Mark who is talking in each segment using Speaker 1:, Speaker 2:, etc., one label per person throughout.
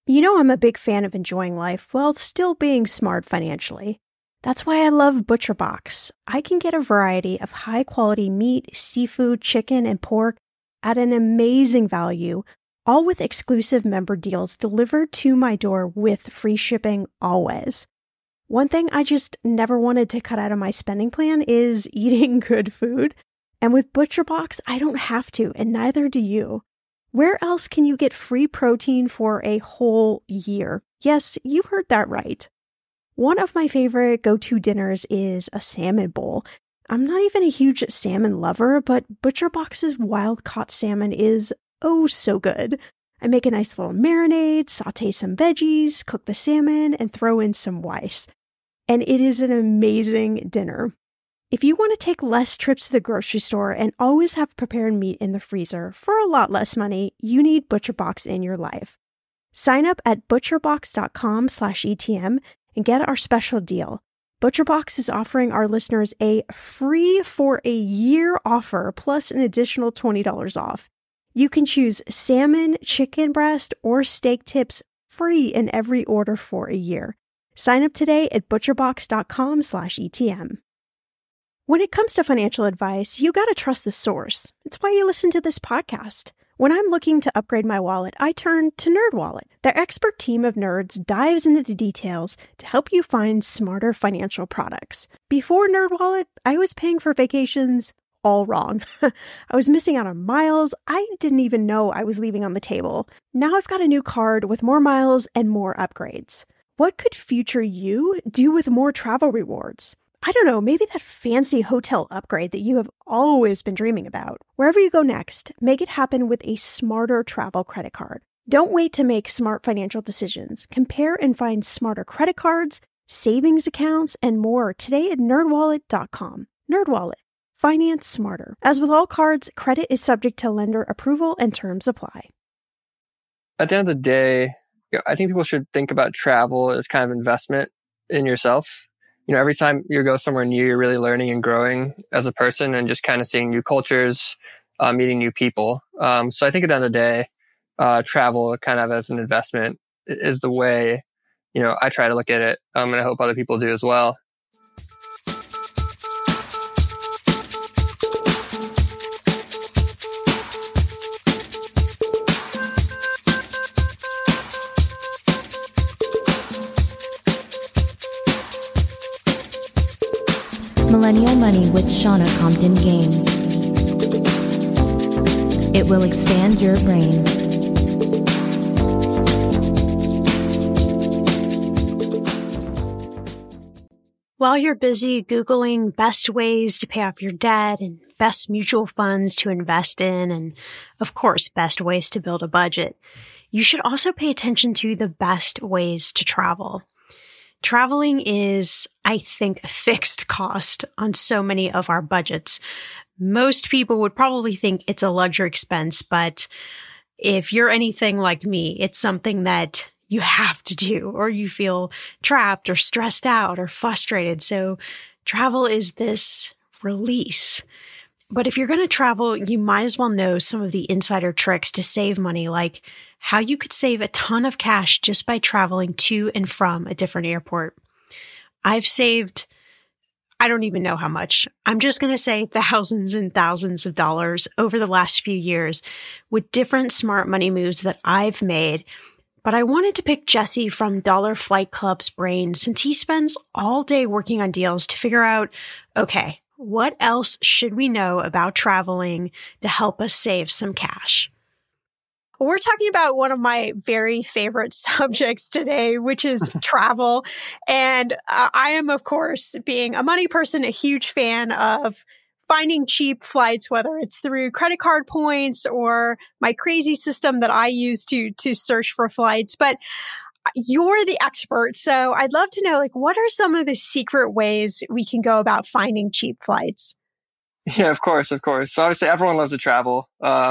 Speaker 1: You know I'm a big fan of enjoying life while still being smart financially. That's why I love ButcherBox. I can get a variety of high-quality meat, seafood, chicken, and pork at an amazing value, all with exclusive member deals delivered to my door with free shipping always. One thing I just never wanted to cut out of my spending plan is eating good food. And with ButcherBox, I don't have to, and neither do you. Where else can you get free protein for a whole year? Yes, you heard that right. One of my favorite go-to dinners is a salmon bowl. I'm not even a huge salmon lover, but ButcherBox's wild-caught salmon is oh so good. I make a nice little marinade, saute some veggies, cook the salmon, and throw in some rice. And it is an amazing dinner. If you want to take less trips to the grocery store and always have prepared meat in the freezer for a lot less money, you need ButcherBox in your life. Sign up at butcherbox.com/ETM and get our special deal. ButcherBox is offering our listeners a free for a year offer plus an additional $20 off. You can choose salmon, chicken breast, or steak tips free in every order for a year. Sign up today at butcherbox.com/ETM. When it comes to financial advice, you gotta trust the source. It's why you listen to this podcast. When I'm looking to upgrade my wallet, I turn to NerdWallet. Their expert team of nerds dives into the details to help you find smarter financial products. Before NerdWallet, I was paying for vacations all wrong. I was missing out on miles I didn't even know I was leaving on the table. Now I've got a new card with more miles and more upgrades. What could future you do with more travel rewards? I don't know, maybe that fancy hotel upgrade that you have always been dreaming about. Wherever you go next, make it happen with a smarter travel credit card. Don't wait to make smart financial decisions. Compare and find smarter credit cards, savings accounts, and more today at nerdwallet.com. NerdWallet. Finance smarter. As with all cards, credit is subject to lender approval and terms apply.
Speaker 2: At the end of the day, I think people should think about travel as kind of investment in yourself. Every time you go somewhere new, you're really learning and growing as a person and just kind of seeing new cultures, meeting new people. So I think at the end of the day, travel kind of as an investment is the way, I try to look at it. And I hope other people do as well.
Speaker 3: Millennial Money with Shauna Compton Game. It will expand your brain.
Speaker 1: While you're busy Googling best ways to pay off your debt and best mutual funds to invest in, and of course, best ways to build a budget, you should also pay attention to the best ways to travel. Traveling is, I think, a fixed cost on so many of our budgets. Most people would probably think it's a luxury expense, but if you're anything like me, it's something that you have to do, or you feel trapped or stressed out or frustrated. So travel is this release. But if you're going to travel, you might as well know some of the insider tricks to save money, like how you could save a ton of cash just by traveling to and from a different airport. I've saved, I don't even know how much. I'm just going to say thousands and thousands of dollars over the last few years with different smart money moves that I've made. But I wanted to pick Jesse from Dollar Flight Club's brain since he spends all day working on deals to figure out, okay, what else should we know about traveling to help us save some cash? We're talking about one of my very favorite subjects today, which is travel. And I am, of course, being a money person, a huge fan of finding cheap flights, whether it's through credit card points or my crazy system that I use to search for flights. But you're the expert. So I'd love to know, what are some of the secret ways we can go about finding cheap flights?
Speaker 2: Yeah, of course. So obviously everyone loves to travel.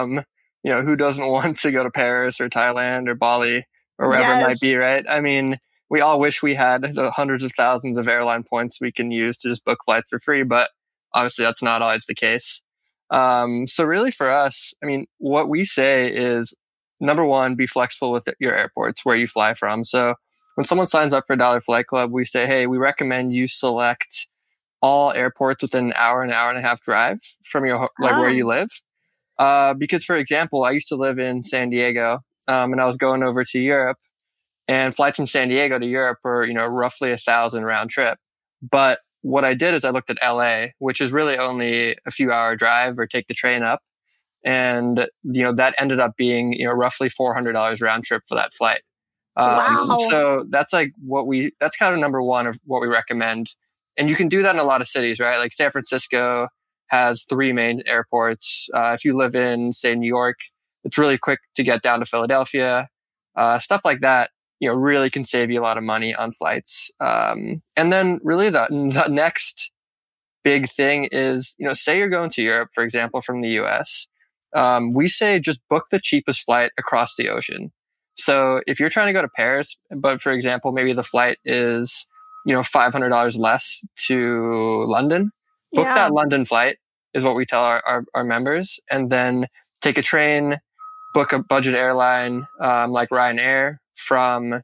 Speaker 2: Who doesn't want to go to Paris or Thailand or Bali or wherever it might be, right? I mean, we all wish we had the hundreds of thousands of airline points we can use to just book flights for free, but obviously that's not always the case. So really for us, I mean, what we say is number one, be flexible with your airports where you fly from. So when someone signs up for Dollar Flight Club, we say, hey, we recommend you select all airports within an hour and a half drive from your where you live. Because, for example, I used to live in San Diego, and I was going over to Europe, and flights from San Diego to Europe are, roughly 1,000 round trip. But what I did is I looked at LA, which is really only a few hour drive, or take the train up. And, that ended up being, roughly $400 round trip for that flight.
Speaker 1: Wow.
Speaker 2: So that's that's kind of number one of what we recommend. And you can do that in a lot of cities, right? Like San Francisco has 3 main airports. If you live in, say, New York, it's really quick to get down to Philadelphia. Stuff like that, really can save you a lot of money on flights. And then really the next big thing is, say you're going to Europe, for example, from the US. We say just book the cheapest flight across the ocean. So if you're trying to go to Paris, but for example, maybe the flight is, $500 less to London, book that London flight is what we tell our members. And then take a train, book a budget airline, like Ryanair from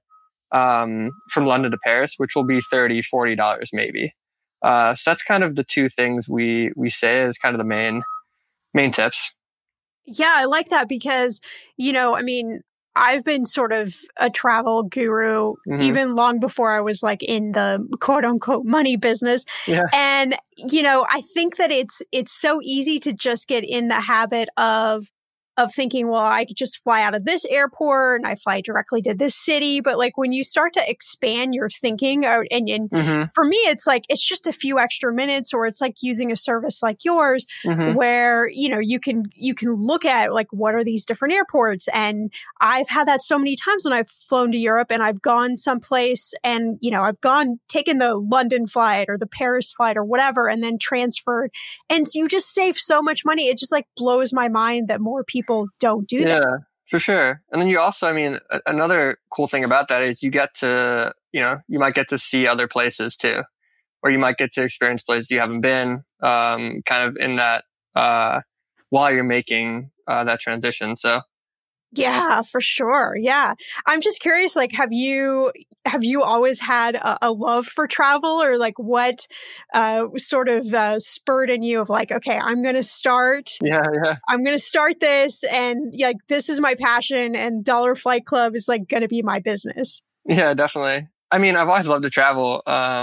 Speaker 2: London to Paris, which will be $30, $40 maybe. So that's kind of the 2 things we say is kind of the main tips.
Speaker 1: Yeah, I like that because, I've been sort of a travel guru even long before I was like in the quote unquote money business.
Speaker 2: Yeah.
Speaker 1: And, I think that it's so easy to just get in the habit of thinking, well, I could just fly out of this airport and I fly directly to this city. But like when you start to expand your thinking and for me, it's like, it's just a few extra minutes, or it's like using a service like yours where, you can look at like, what are these different airports? And I've had that so many times when I've flown to Europe and I've gone someplace and, I've taken the London flight or the Paris flight or whatever, and then transferred. And you just save so much money. It just like blows my mind that more people don't do that.
Speaker 2: Yeah, for sure. And then you also, another cool thing about that is you get to, you might get to see other places too, or you might get to experience places you haven't been, kind of in that, while you're making that transition. So.
Speaker 1: Yeah, for sure. Yeah. I'm just curious, like, have you always had a love for travel, or like what sort of spurred in you of like, okay, I'm going to start this, and like, this is my passion, and Dollar Flight Club is like going to be my business.
Speaker 2: Yeah, definitely. I've always loved to travel.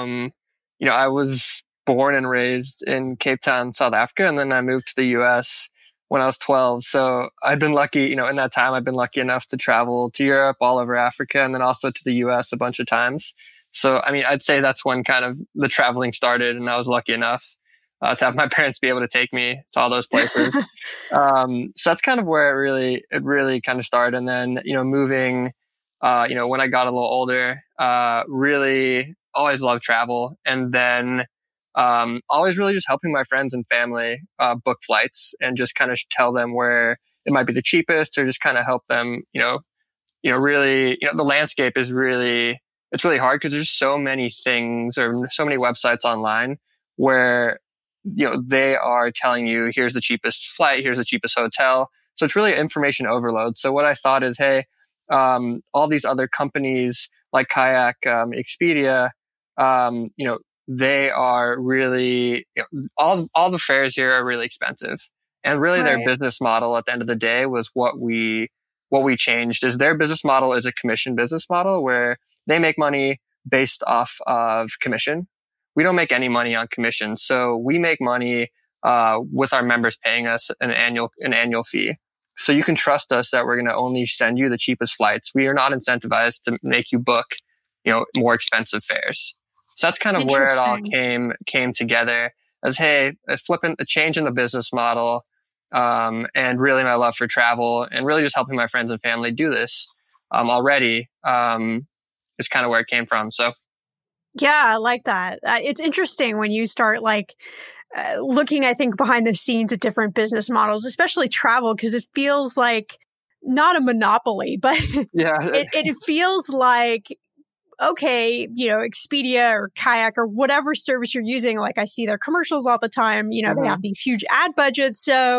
Speaker 2: I was born and raised in Cape Town, South Africa, and then I moved to the US when I was 12. So I've been lucky, in that time, I've been lucky enough to travel to Europe, all over Africa, and then also to the US a bunch of times. So, I'd say that's when kind of the traveling started, and I was lucky enough to have my parents be able to take me to all those places. So that's kind of where it really kind of started. And then, moving, when I got a little older, really always loved travel. And then always really just helping my friends and family book flights and just kind of tell them where it might be the cheapest, or just kind of help them, really, the landscape is it's really hard because there's so many things or so many websites online where, they are telling you, here's the cheapest flight, here's the cheapest hotel. So it's really information overload. So what I thought is, hey, all these other companies like Kayak, Expedia, they are really, all the fares here are really expensive. And really their business model at the end of the day was what we changed. Is their business model is a commission business model where they make money based off of commission. We don't make any money on commission. So we make money with our members paying us an annual fee. So you can trust us that we're going to only send you the cheapest flights. We are not incentivized to make you book, more expensive fares. So that's kind of where it all came together as, hey, a change in the business model, and really my love for travel and really just helping my friends and family do this already is kind of where it came from. So.
Speaker 1: Yeah, I like that. It's interesting when you start like looking, I think, behind the scenes at different business models, especially travel, because it feels like not a monopoly, but it feels like, okay, Expedia or Kayak or whatever service you're using, like I see their commercials all the time, they have these huge ad budgets. So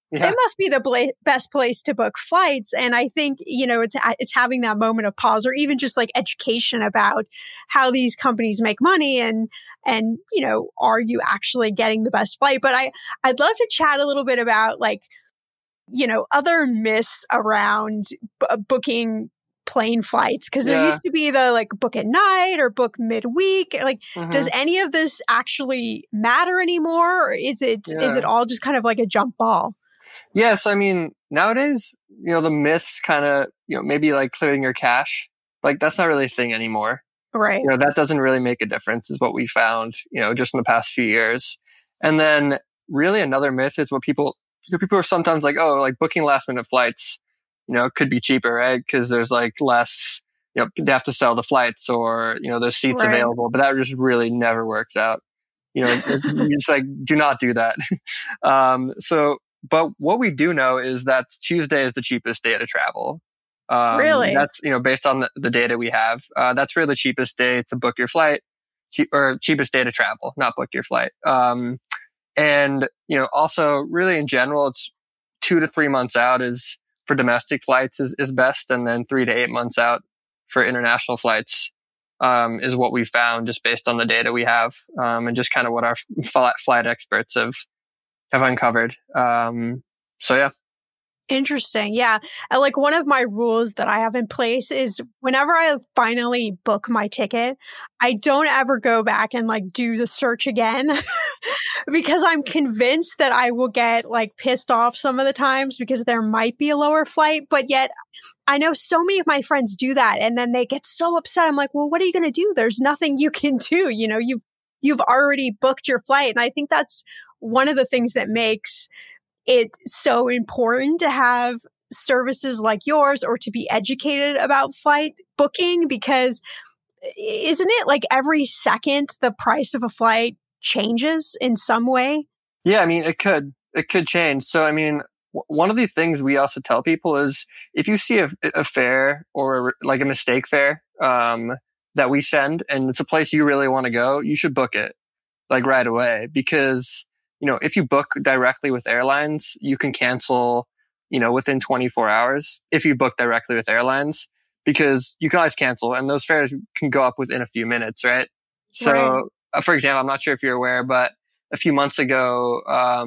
Speaker 1: it must be the best place to book flights. And I think, it's having that moment of pause, or even just like education about how these companies make money and, are you actually getting the best flight? But I'd love to chat a little bit about like, other myths around booking plane flights. Cause there used to be the like book at night or book midweek. Like, does any of this actually matter anymore? Or is it all just kind of like a jump ball?
Speaker 2: Yes. I mean, nowadays, the myths kind of, maybe like clearing your cache, like that's not really a thing anymore.
Speaker 1: Right.
Speaker 2: That doesn't really make a difference is what we found, just in the past few years. And then really another myth is what people are sometimes like, oh, like booking last minute flights, could be cheaper, right? Because there's like less, they have to sell the flights or, there's seats available, but that just really never works out. You just like, do not do that. But what we do know is that Tuesday is the cheapest day to travel.
Speaker 1: Really?
Speaker 2: That's, based on the data we have. That's really the cheapest day to book your flight, or cheapest day to travel, not book your flight. And, also really in general, it's 2 to 3 months out for domestic flights is best. And then 3 to 8 months out for international flights, is what we found just based on the data we have, and just kind of what our flight experts have uncovered. So yeah.
Speaker 1: Interesting. Yeah. Like one of my rules that I have in place is whenever I finally book my ticket, I don't ever go back and like do the search again because I'm convinced that I will get like pissed off some of the times because there might be a lower flight, but yet I know so many of my friends do that and then they get so upset. I'm like, well, what are you going to do? There's nothing you can do. You've already booked your flight. And I think that's one of the things that makes it's so important to have services like yours or to be educated about flight booking, because isn't it like every second the price of a flight changes in some way?
Speaker 2: Yeah, I mean, it could change. So, I mean, one of the things we also tell people is if you see a fare or like a mistake fare that we send and it's a place you really want to go, you should book it like right away, because if you book directly with airlines, you can cancel, within 24 hours if you book directly with airlines, because you can always cancel and those fares can go up within a few minutes, right? So, for example, I'm not sure if you're aware, but a few months ago,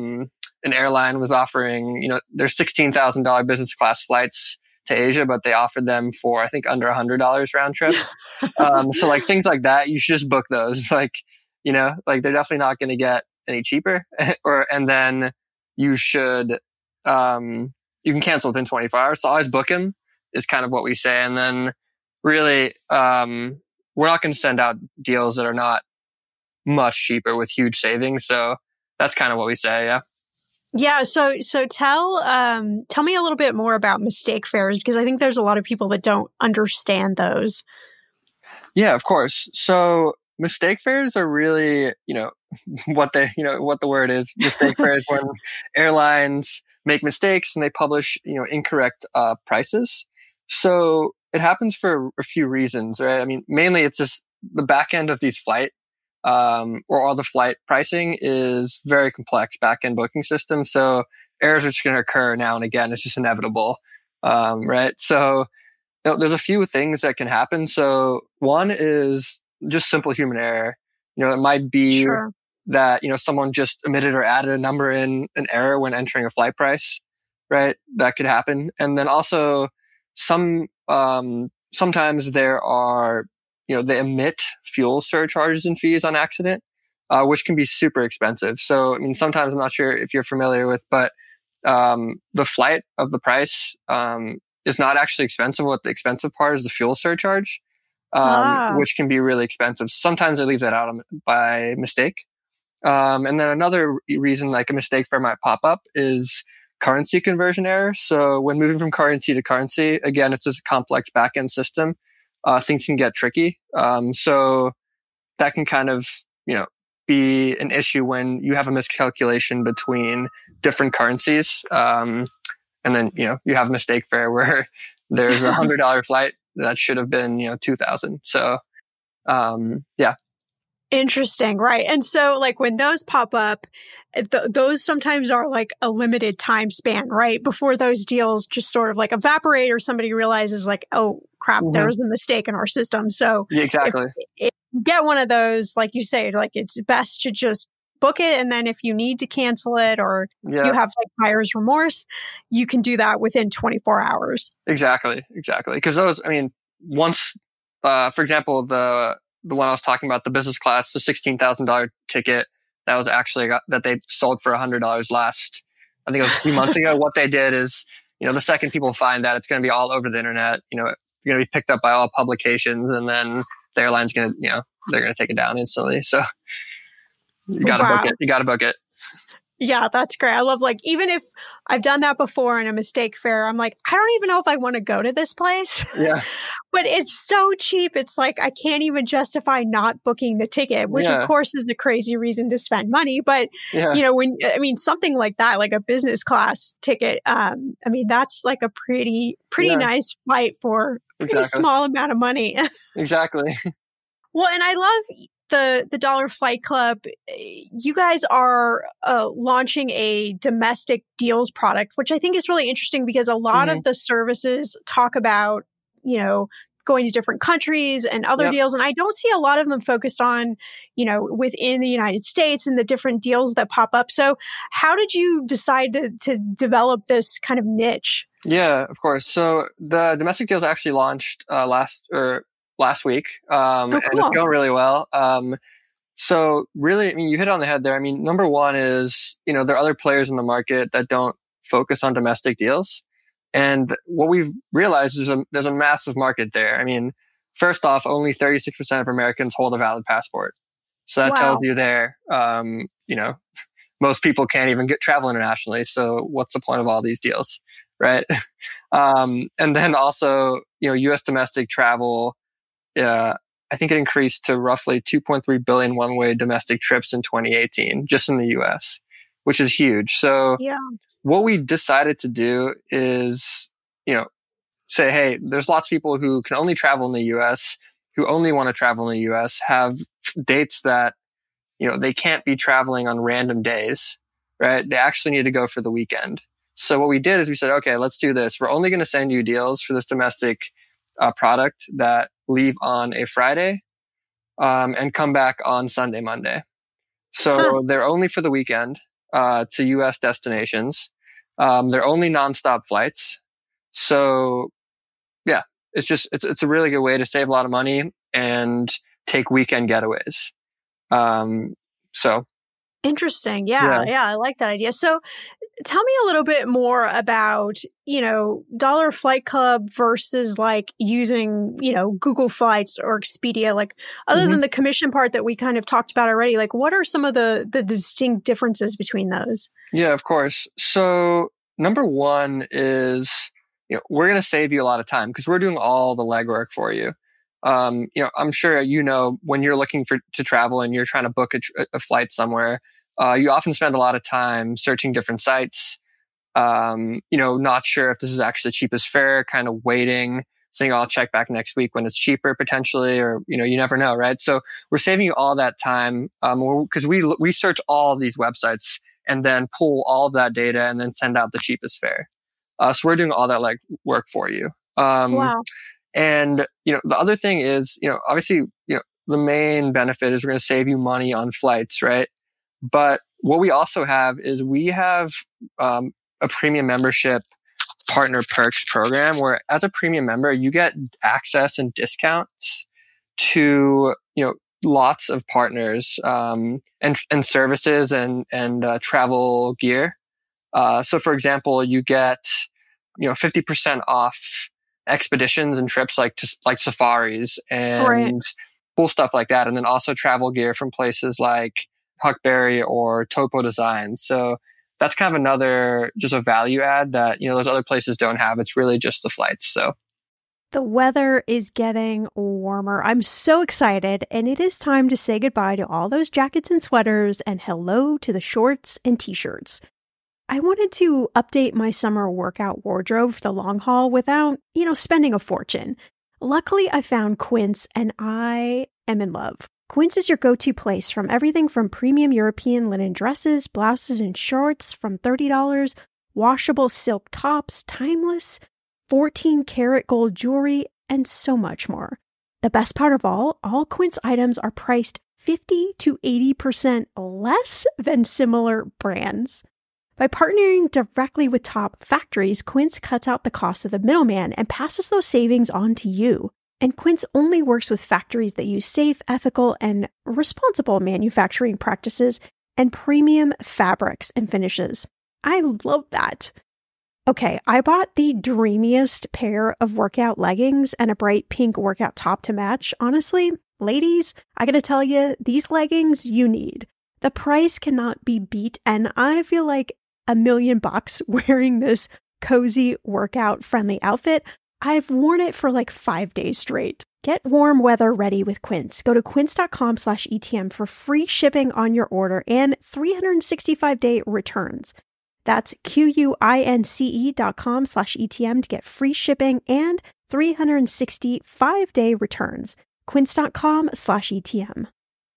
Speaker 2: an airline was offering, their $16,000 business class flights to Asia, but they offered them for, I think, under $100 round trip. So like things like that, you should just book those. Like, like they're definitely not going to get any cheaper, and then you should, you can cancel within 24 hours. So always book them is kind of what we say. And then really, we're not going to send out deals that are not much cheaper with huge savings. So that's kind of what we say. Yeah.
Speaker 1: Yeah. So tell me a little bit more about mistake fares, because I think there's a lot of people that don't understand those.
Speaker 2: Yeah, of course. So mistake fares are really, what the word is. Mistake fares when airlines make mistakes and they publish, incorrect prices. So it happens for a few reasons, right? I mean, mainly it's just the back end of these flight, or all the flight pricing is very complex back end booking system. So errors are just going to occur now and again. It's just inevitable, right? So there's a few things that can happen. So one is just simple human error. It might be that, someone just omitted or added a number in an error when entering a flight price, right? That could happen. And then also sometimes there are, they emit fuel surcharges and fees on accident, which can be super expensive. So, I mean, sometimes I'm not sure if you're familiar with, but the flight of the price is not actually expensive. What the expensive part is the fuel surcharge, which can be really expensive. Sometimes they leave that out by mistake. And then another reason like a mistake fare might pop up is currency conversion error. So when moving from currency to currency, again, it's just a complex backend system. Things can get tricky. So that can kind of, be an issue when you have a miscalculation between different currencies. And then, you have a mistake fare where there's a $100 flight that should have been, 2,000. So, yeah.
Speaker 1: Interesting, right? And so, like, when those pop up, those sometimes are like a limited time span, right? Before those deals just sort of like evaporate, or somebody realizes, like, oh crap, there was a mistake in our system. So,
Speaker 2: Yeah, exactly.
Speaker 1: if you get one of those, like you say, like, it's best to just book it, and then if you need to cancel it, or you have like buyer's remorse, you can do that within 24 hours.
Speaker 2: Exactly. Because those, I mean, once, for example, the one I was talking about, the business class, the $16,000 ticket that was actually that they sold for $100 last, I think it was a few months ago. What they did is, the second people find that, it's going to be all over the internet. It's going to be picked up by all publications, and then the airline's going to, they're going to take it down instantly. So you got to book it. You got to book it.
Speaker 1: Yeah, that's great. I love, like, even if I've done that before in a mistake fair, I'm like, I don't even know if I want to go to this place.
Speaker 2: Yeah.
Speaker 1: But it's so cheap. It's like, I can't even justify not booking the ticket, which of course is the crazy reason to spend money. But, something like that, like a business class ticket, that's like a pretty nice flight for a pretty small amount of money.
Speaker 2: Exactly.
Speaker 1: Well, and I love the Dollar Flight Club. You guys are launching a domestic deals product, which I think is really interesting, because a lot of the services talk about, going to different countries and other deals. And I don't see a lot of them focused on, within the United States and the different deals that pop up. So how did you decide to develop this kind of niche?
Speaker 2: Yeah, of course. So the domestic deals actually launched last week. And it's going really well. So really, you hit it on the head there. Number one is, there are other players in the market that don't focus on domestic deals. And what we've realized is there's a massive market there. First off, only 36% of Americans hold a valid passport. So that tells you there, most people can't even travel internationally. So what's the point of all these deals, right? And then also, U.S. domestic travel, I think it increased to roughly 2.3 billion one-way domestic trips in 2018, just in the U.S., which is huge. So what we decided to do is, say, hey, there's lots of people who can only travel in the U.S., who only want to travel in the U.S., have dates that, they can't be traveling on random days, right? They actually need to go for the weekend. So what we did is we said, okay, let's do this. We're only going to send you deals for this domestic product that leave on a Friday and come back on Sunday, Monday. So they're only for the weekend to U.S. destinations. They're only nonstop flights. So yeah, it's a really good way to save a lot of money and take weekend getaways. So
Speaker 1: interesting. Yeah, I like that idea. So tell me a little bit more about, Dollar Flight Club versus like using, Google Flights or Expedia, like other than the commission part that we kind of talked about already, like what are some of the distinct differences between those?
Speaker 2: Yeah, of course. So number one is, we're going to save you a lot of time because we're doing all the legwork for you. I'm sure, when you're looking to travel and you're trying to book a flight somewhere, you often spend a lot of time searching different sites, not sure if this is actually the cheapest fare, kind of waiting, saying, I'll check back next week when it's cheaper potentially, or, you never know, right? So we're saving you all that time because we search all these websites and then pull all of that data and then send out the cheapest fare. So we're doing all that work for you.
Speaker 1: Wow.
Speaker 2: And, the other thing is, obviously, the main benefit is we're going to save you money on flights, right? But what we also have is we have a premium membership partner perks program where as a premium member, you get access and discounts to, lots of partners and services and travel gear. So for example, you get, 50% off expeditions and trips like safaris and cool stuff like that. And then also travel gear from places like Huckberry or Topo Designs. So that's kind of another, just a value add that, those other places don't have. It's really just the flights. So
Speaker 1: the weather is getting warmer. I'm so excited. And it is time to say goodbye to all those jackets and sweaters and hello to the shorts and t-shirts. I wanted to update my summer workout wardrobe for the long haul without, spending a fortune. Luckily, I found Quince and I am in love. Quince is your go-to place from everything from premium European linen dresses, blouses, and shorts from $30, washable silk tops, timeless, 14-karat gold jewelry, and so much more. The best part of all Quince items are priced 50 to 80% less than similar brands. By partnering directly with top factories, Quince cuts out the cost of the middleman and passes those savings on to you. And Quince only works with factories that use safe, ethical, and responsible manufacturing practices and premium fabrics and finishes. I love that. Okay, I bought the dreamiest pair of workout leggings and a bright pink workout top to match. Honestly, ladies, I gotta tell you, these leggings you need. The price cannot be beat, and I feel like $1 million wearing this cozy workout-friendly outfit. I've worn it for like 5 days straight. Get warm weather ready with Quince. Go to quince.com/ETM for free shipping on your order and 365-day returns. That's QUINCE.com/ETM to get free shipping and 365-day returns. Quince.com/ETM.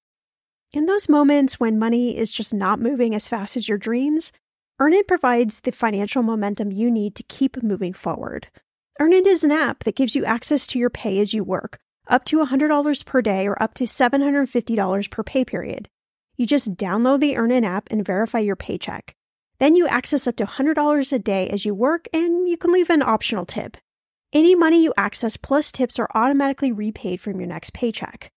Speaker 1: In those moments when money is just not moving as fast as your dreams, Earnin provides the financial momentum you need to keep moving forward. Earnin is an app that gives you access to your pay as you work, up to $100 per day or up to $750 per pay period. You just download the Earnin app and verify your paycheck. Then you access up to $100 a day as you work, and you can leave an optional tip. Any money you access plus tips are automatically repaid from your next paycheck.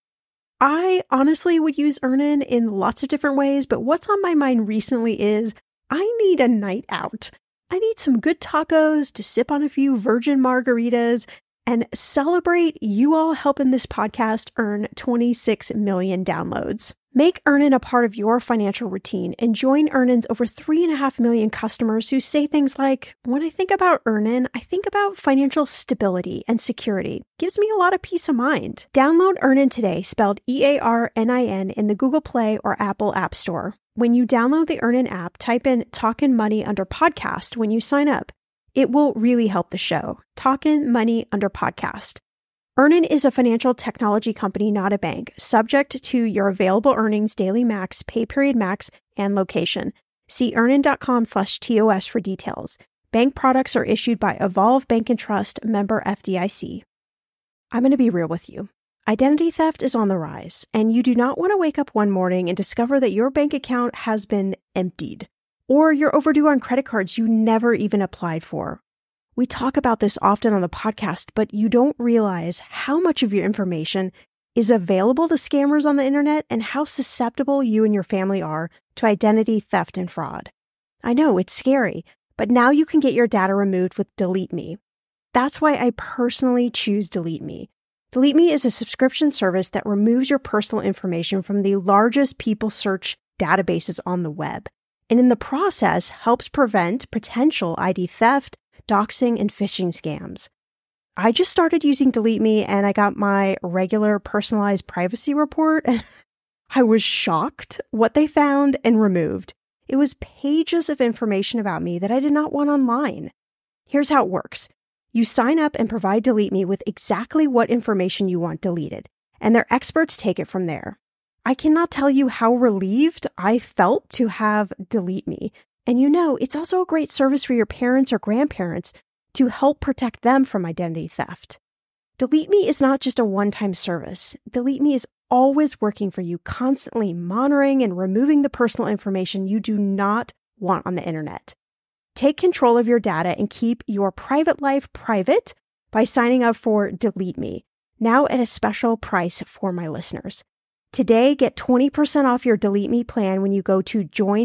Speaker 1: I honestly would use Earnin in lots of different ways, but what's on my mind recently is I need a night out. I need some good tacos to sip on a few virgin margaritas and celebrate you all helping this podcast earn 26 million downloads. Make Earnin a part of your financial routine and join Earnin's over 3.5 million customers who say things like, when I think about Earnin, I think about financial stability and security. Gives me a lot of peace of mind. Download Earnin today, spelled EARNIN, in the Google Play or Apple App Store. When you download the Earnin app, type in Talkin' Money under podcast when you sign up. It will really help the show. Talkin' Money under podcast. Earnin is a financial technology company, not a bank, subject to your available earnings, daily max, pay period max, and location. See earnin.com/TOS for details. Bank products are issued by Evolve Bank and Trust, member FDIC. I'm going to be real with you. Identity theft is on the rise, and you do not want to wake up one morning and discover that your bank account has been emptied, or you're overdue on credit cards you never even applied for. We talk about this often on the podcast, but you don't realize how much of your information is available to scammers on the internet and how susceptible you and your family are to identity theft and fraud. I know it's scary, but now you can get your data removed with Delete Me. That's why I personally choose Delete Me. Delete Me is a subscription service that removes your personal information from the largest people search databases on the web, and in the process helps prevent potential ID theft, doxing, and phishing scams. I just started using Delete Me and I got my regular personalized privacy report and I was shocked what they found and removed. It was pages of information about me that I did not want online. Here's how it works. You sign up and provide Delete Me with exactly what information you want deleted, and their experts take it from there. I cannot tell you how relieved I felt to have Delete Me. And you know, it's also a great service for your parents or grandparents to help protect them from identity theft. Delete Me is not just a one-time service. Delete Me is always working for you, constantly monitoring and removing the personal information you do not want on the internet. Take control of your data and keep your private life private by signing up for Delete Me, now at a special price for my listeners. Today, get 20% off your Delete Me plan when you go to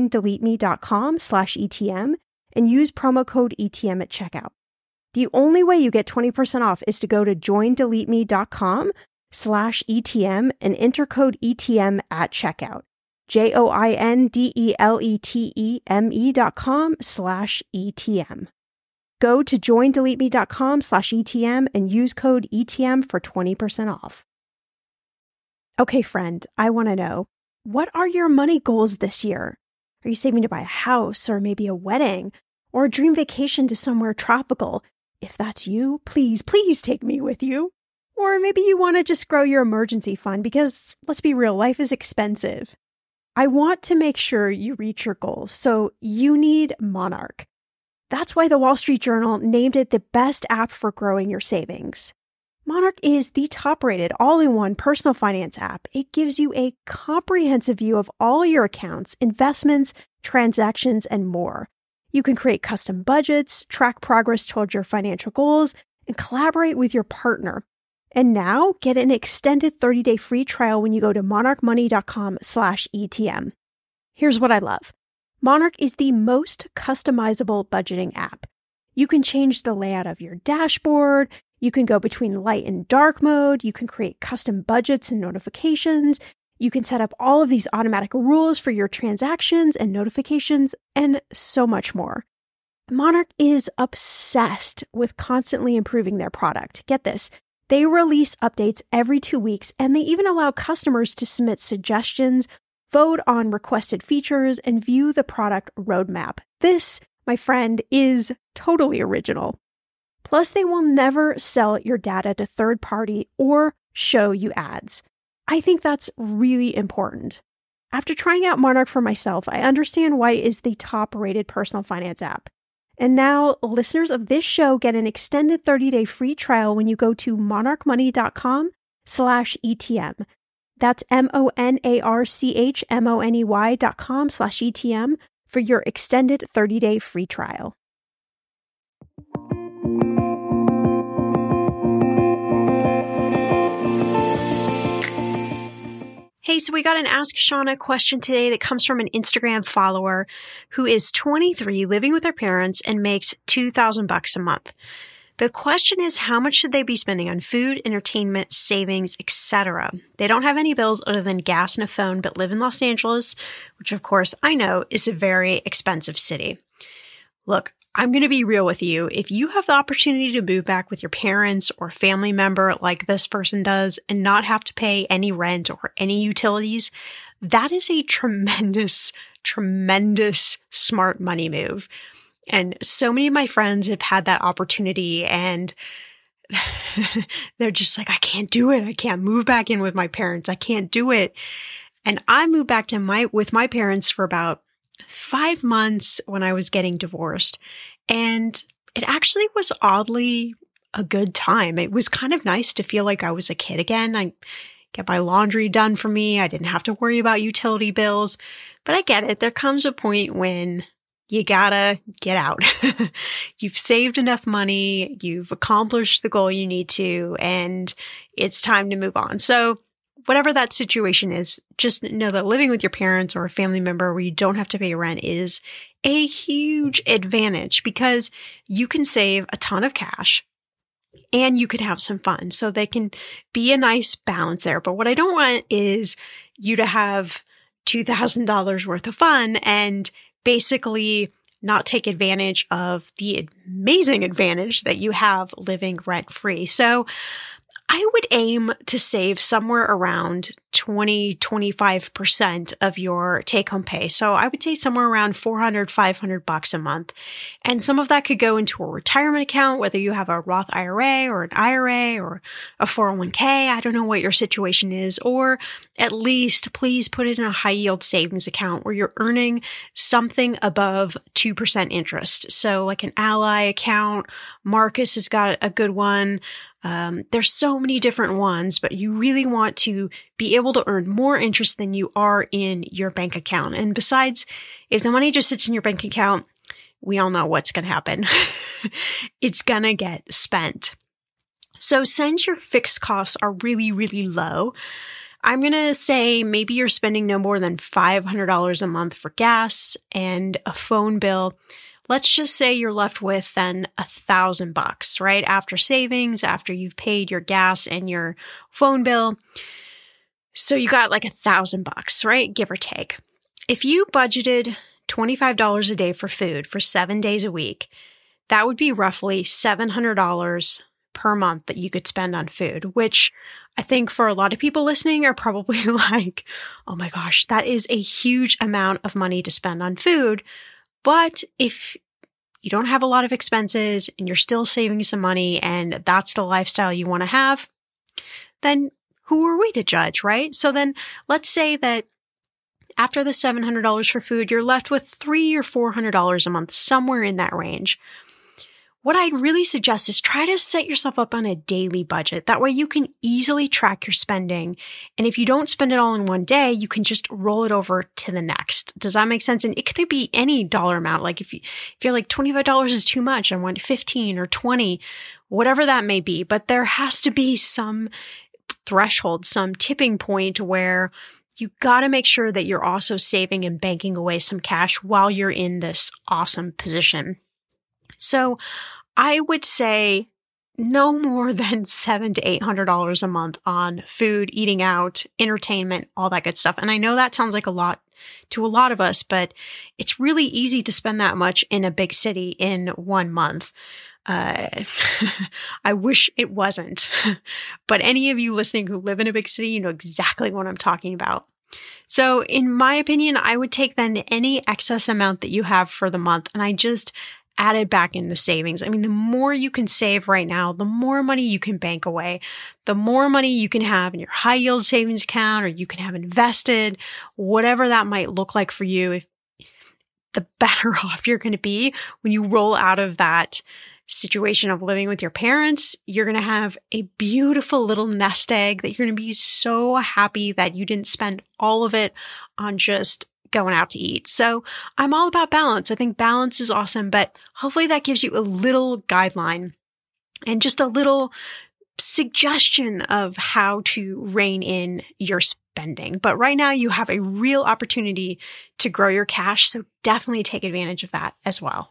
Speaker 1: joindeleteme.com/ETM and use promo code ETM at checkout. The only way you get 20% off is to go to joindeleteme.com/ETM and enter code ETM at checkout. joindeleteme.com/ETM. Go to joindeleteme.com/ETM and use code ETM for 20% off. Okay, friend, I want to know, what are your money goals this year? Are you saving to buy a house or maybe a wedding or a dream vacation to somewhere tropical? If that's you, please take me with you. Or maybe you want to just grow your emergency fund because, let's be real, life is expensive. I want to make sure you reach your goals, so you need Monarch. That's why the Wall Street Journal named it the best app for growing your savings. Monarch is the top-rated all-in-one personal finance app. It gives you a comprehensive view of all your accounts, investments, transactions, and more. You can create custom budgets, track progress towards your financial goals, and collaborate with your partner. And now, get an extended 30-day free trial when you go to monarchmoney.com/ETM. Here's what I love. Monarch is the most customizable budgeting app. You can change the layout of your dashboard. You can go between light and dark mode. You can create custom budgets and notifications. You can set up all of these automatic rules for your transactions and notifications, and so much more. Monarch is obsessed with constantly improving their product. Get this. They release updates every 2 weeks, and they even allow customers to submit suggestions, vote on requested features, and view the product roadmap. This, my friend, is totally original. Plus, they will never sell your data to third party or show you ads. I think that's really important. After trying out Monarch for myself, I understand why it is the top-rated personal finance app. And now, listeners of this show get an extended 30-day free trial when you go to monarchmoney.com/ETM. That's monarchmoney.com/ETM for your extended 30-day free trial. Hey, so we got an Ask Shauna question today that comes from an Instagram follower who is 23, living with her parents, and makes $2,000 a month. The question is, how much should they be spending on food, entertainment, savings, etc.? They don't have any bills other than gas and a phone, but live in Los Angeles, which of course I know is a very expensive city. Look, I'm going to be real with you. If you have the opportunity to move back with your parents or family member like this person does and not have to pay any rent or any utilities, that is a tremendous, tremendous smart money move. And so many of my friends have had that opportunity and they're just like, I can't do it. I can't move back in with my parents. I can't do it. And I moved back to with my parents for about 5 months when I was getting divorced. And it actually was oddly a good time. It was kind of nice to feel like I was a kid again. I get my laundry done for me. I didn't have to worry about utility bills. But I get it. There comes a point when you gotta get out. You've saved enough money. You've accomplished the goal you need to, and it's time to move on. So whatever that situation is, just know that living with your parents or a family member where you don't have to pay rent is a huge advantage because you can save a ton of cash and you can have some fun. So they can be a nice balance there. But what I don't want is you to have $2,000 worth of fun and basically not take advantage of the amazing advantage that you have living rent-free. So I would aim to save somewhere around 20-25% of your take-home pay. So I would say somewhere around $400-$500 a month. And some of that could go into a retirement account, whether you have a Roth IRA or an IRA or a 401k. I don't know what your situation is. Or at least please put it in a high-yield savings account where you're earning something above 2% interest. So like an Ally account, Marcus has got a good one. There's so many different ones, but you really want to be able to earn more interest than you are in your bank account. And besides, if the money just sits in your bank account, we all know what's going to happen. It's going to get spent. So since your fixed costs are really, really low, I'm going to say maybe you're spending no more than $500 a month for gas and a phone bill. Let's just say you're left with then $1,000, right? After savings, after you've paid your gas and your phone bill. So you got like $1,000, right? Give or take. If you budgeted $25 a day for food for 7 days a week, that would be roughly $700 per month that you could spend on food, which I think for a lot of people listening are probably like, oh my gosh, that is a huge amount of money to spend on food. But if you don't have a lot of expenses and you're still saving some money and that's the lifestyle you want to have, then who are we to judge, right? So then let's say that after the $700 for food, you're left with $300 or $400 a month, somewhere in that range. What I'd really suggest is try to set yourself up on a daily budget. That way you can easily track your spending. And if you don't spend it all in one day, you can just roll it over to the next. Does that make sense? And it could be any dollar amount. Like if you're like $25 is too much, I want 15 or 20, whatever that may be. But there has to be some threshold, some tipping point where you got to make sure that you're also saving and banking away some cash while you're in this awesome position. So I would say no more than $700 to $800 a month on food, eating out, entertainment, all that good stuff. And I know that sounds like a lot to a lot of us, but it's really easy to spend that much in a big city in 1 month. I wish it wasn't, but any of you listening who live in a big city, you know exactly what I'm talking about. So in my opinion, I would take then any excess amount that you have for the month and I just add it back in the savings. I mean, the more you can save right now, the more money you can bank away, the more money you can have in your high yield savings account or you can have invested, whatever that might look like for you, the better off you're going to be when you roll out of that situation of living with your parents. You're going to have a beautiful little nest egg that you're going to be so happy that you didn't spend all of it on just going out to eat. So I'm all about balance. I think balance is awesome, but hopefully that gives you a little guideline and just a little suggestion of how to rein in your spending. But right now you have a real opportunity to grow your cash. So definitely take advantage of that as well.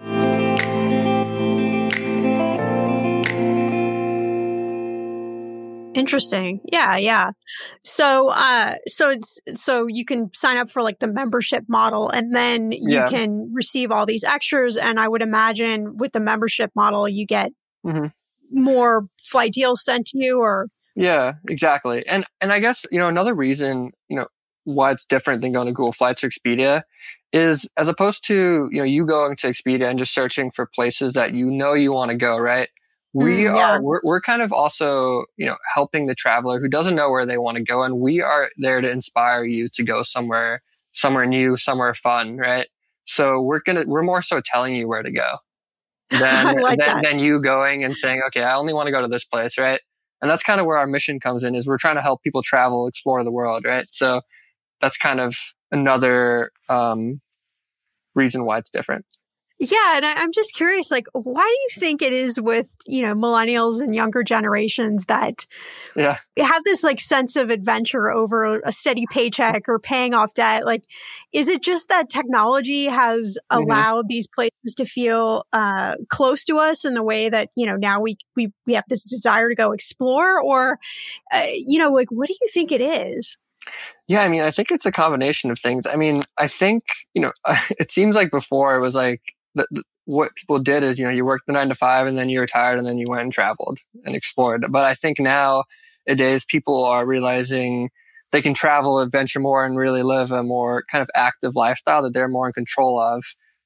Speaker 1: Interesting. Yeah. So you can sign up for like the membership model and then you can receive all these extras. And I would imagine with the membership model, you get more flight deals sent to you or.
Speaker 2: Yeah, exactly. And I guess, another reason, why it's different than going to Google Flights or Expedia is as opposed to, you going to Expedia and just searching for places that you want to go, right? We're kind of also, helping the traveler who doesn't know where they want to go. And we are there to inspire you to go somewhere new, somewhere fun, right? So we're more so telling you where to go than you going and saying, okay, I only want to go to this place, right? And that's kind of where our mission comes in is we're trying to help people travel, explore the world, right? So that's kind of another reason why it's different.
Speaker 1: Yeah. And I'm just curious, like, why do you think it is with, millennials and younger generations that have this like sense of adventure over a steady paycheck or paying off debt? Like, is it just that technology has allowed these places to feel close to us in the way that, now we have this desire to go explore or, like, what do you think it is?
Speaker 2: Yeah, I mean, I think it's a combination of things. I mean, I think, it seems like before it was like, what people did is, you worked the 9 to 5 and then you retired and then you went and traveled and explored. But I think nowadays people are realizing they can travel, adventure more and really live a more kind of active lifestyle that they're more in control of,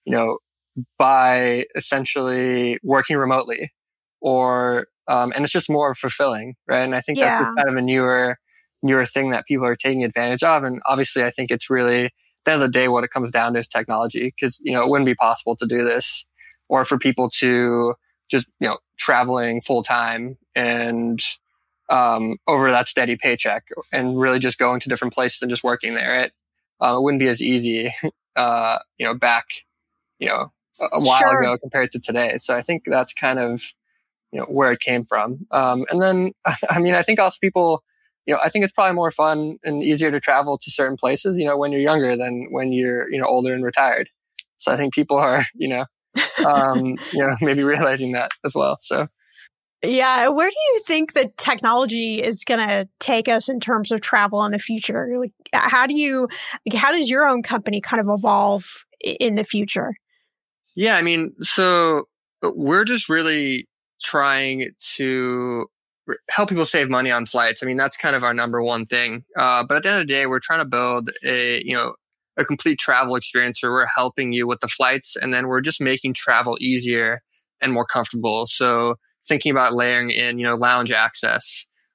Speaker 2: by essentially working remotely or, and it's just more fulfilling, right? And I think that's just kind of a newer thing that people are taking advantage of. And obviously I think it's really, at the end of the day, what it comes down to is technology because, it wouldn't be possible to do this or for people to just, traveling full time and over that steady paycheck and really just going to different places and just working there. It wouldn't be as easy, back, a while ago compared to today. So I think that's kind of, where it came from. And then, I mean, I think also people, I think it's probably more fun and easier to travel to certain places, when you're younger than when you're, older and retired. So I think people are, maybe realizing that as well. So.
Speaker 1: Yeah. Where do you think that technology is going to take us in terms of travel in the future? Like, how does your own company kind of evolve in the future?
Speaker 2: Yeah. I mean, so we're just really trying to help people save money on flights. I mean, that's kind of our number one thing. But at the end of the day, we're trying to build a complete travel experience where we're helping you with the flights and then we're just making travel easier and more comfortable. So thinking about layering in, lounge access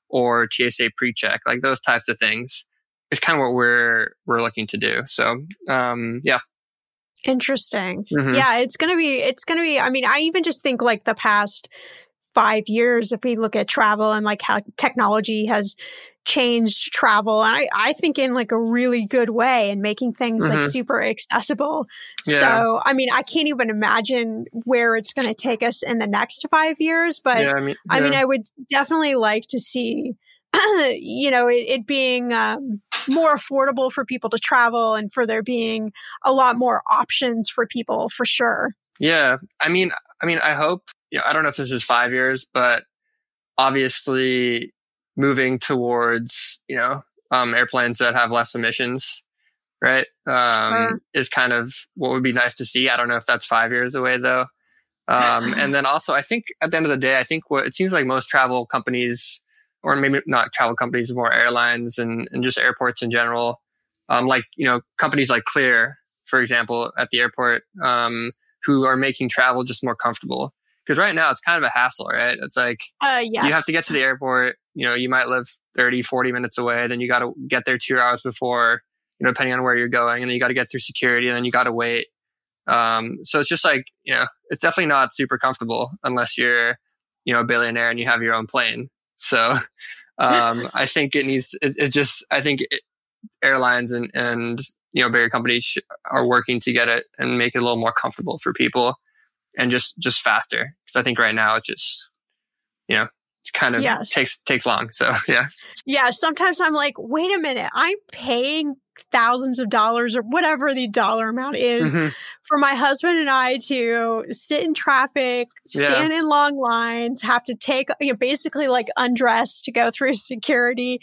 Speaker 2: or TSA pre-check, like those types of things is kind of what we're looking to do. So, yeah.
Speaker 1: Interesting. Yeah, it's going to be, I mean, I even just think like the past 5 years, if we look at travel and like how technology has changed travel, and I think in like a really good way, and making things like super accessible.
Speaker 2: Yeah.
Speaker 1: So, I mean, I can't even imagine where it's going to take us in the next 5 years, but
Speaker 2: Yeah,
Speaker 1: I mean, I would definitely like to see, it being more affordable for people to travel, and for there being a lot more options for people, for sure.
Speaker 2: Yeah. I mean, I hope, I don't know if this is 5 years, but obviously moving towards, airplanes that have less emissions, right? Is kind of what would be nice to see. I don't know if that's 5 years away though. And then also I think at the end of the day, I think what it seems like most travel companies, or maybe not travel companies, more airlines and just airports in general, companies like Clear, for example, at the airport, who are making travel just more comfortable. Because right now it's kind of a hassle, right? It's like,
Speaker 1: yes.
Speaker 2: You have to get to the airport, you might live 30, 40 minutes away. Then you got to get there 2 hours before, depending on where you're going. And then you got to get through security, and then you got to wait. So it's just like, it's definitely not super comfortable unless you're, a billionaire and you have your own plane. So, I think airlines and bigger companies are working to get it and make it a little more comfortable for people, and just faster. Because I think right now it's just, it's kind of takes long. So yeah.
Speaker 1: Yeah. Sometimes I'm like, wait a minute, I'm paying thousands of dollars or whatever the dollar amount is for my husband and I to sit in traffic, stand in long lines, have to take, basically like undress to go through security,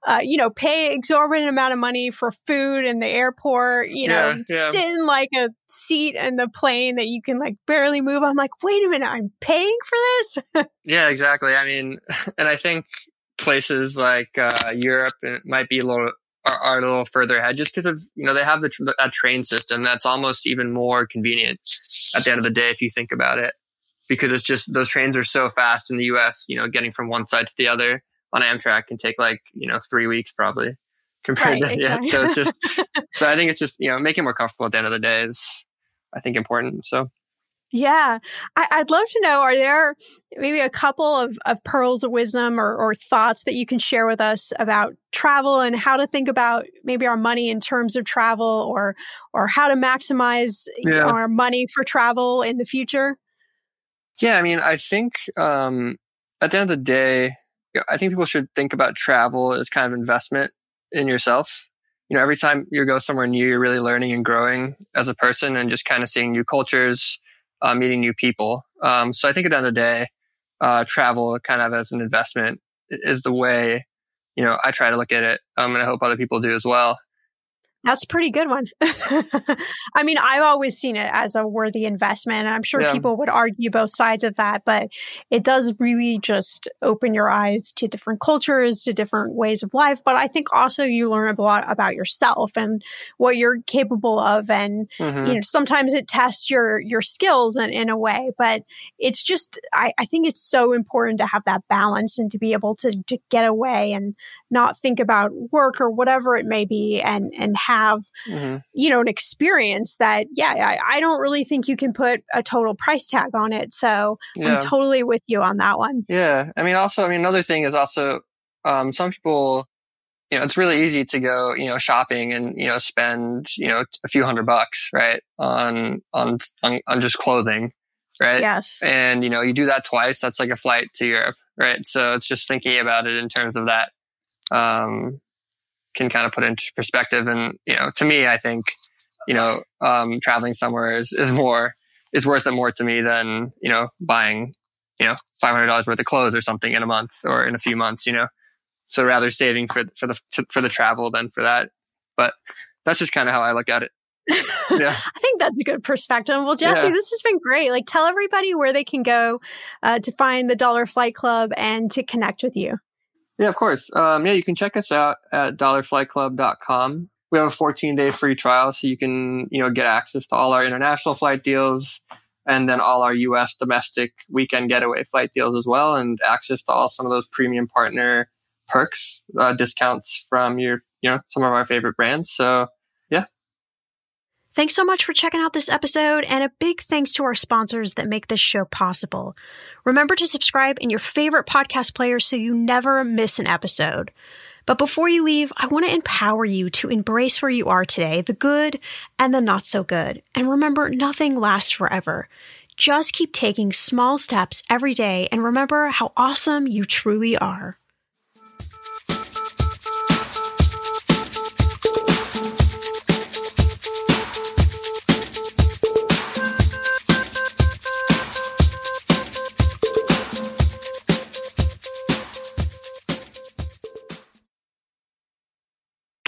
Speaker 1: pay exorbitant amount of money for food in the airport, sit in like a seat in the plane that you can like barely move. I'm like, wait a minute, I'm paying for this?
Speaker 2: Yeah, exactly. I mean, and I think places like Europe might be are a little further ahead, just because of, they have that train system that's almost even more convenient at the end of the day, if you think about it, because it's just, those trains are so fast in the US, getting from one side to the other on Amtrak can take like, 3 weeks probably compared to,
Speaker 1: exactly.
Speaker 2: So it's just, so I think it's just, making it more comfortable at the end of the day is, I think, important. So.
Speaker 1: Yeah. I'd love to know, are there maybe a couple of pearls of wisdom or thoughts that you can share with us about travel and how to think about maybe our money in terms of travel, or how to maximize our money for travel in the future?
Speaker 2: Yeah. I mean, I think at the end of the day, I think people should think about travel as kind of investment in yourself. Every time you go somewhere new, you're really learning and growing as a person, and just kind of seeing new cultures, meeting new people. So I think at the end of the day, travel kind of as an investment is the way, I try to look at it. And I hope other people do as well.
Speaker 1: That's a pretty good one. I mean, I've always seen it as a worthy investment. And I'm sure people would argue both sides of that, but it does really just open your eyes to different cultures, to different ways of life. But I think also you learn a lot about yourself and what you're capable of. And, sometimes it tests your skills in a way, but it's just, I think it's so important to have that balance and to be able to get away and not think about work or whatever it may be, and have, an experience that, I don't really think you can put a total price tag on it. So I'm totally with you on that one.
Speaker 2: Yeah. I mean, another thing is also, some people, it's really easy to go, shopping and, spend, a few $100, right? On just clothing, right?
Speaker 1: Yes.
Speaker 2: And, you do that twice, that's like a flight to Europe, right? So it's just thinking about it in terms of that, can kind of put it into perspective. And, to me, I think, traveling somewhere is worth it more to me than, buying, $500 worth of clothes or something in a month or in a few months, so rather saving for the travel than for that. But that's just kind of how I look at it. Yeah.
Speaker 1: I think that's a good perspective. Well, Jesse, this has been great. Like, tell everybody where they can go to find the Dollar Flight Club and to connect with you.
Speaker 2: Yeah, of course. You can check us out at dollarflightclub.com. We have a 14-day free trial, so you can, get access to all our international flight deals, and then all our U.S. domestic weekend getaway flight deals as well, and access to some of those premium partner perks, discounts from some of our favorite brands. So yeah.
Speaker 1: Thanks so much for checking out this episode, and a big thanks to our sponsors that make this show possible. Remember to subscribe in your favorite podcast player so you never miss an episode. But before you leave, I want to empower you to embrace where you are today, the good and the not so good. And remember, nothing lasts forever. Just keep taking small steps every day and remember how awesome you truly are.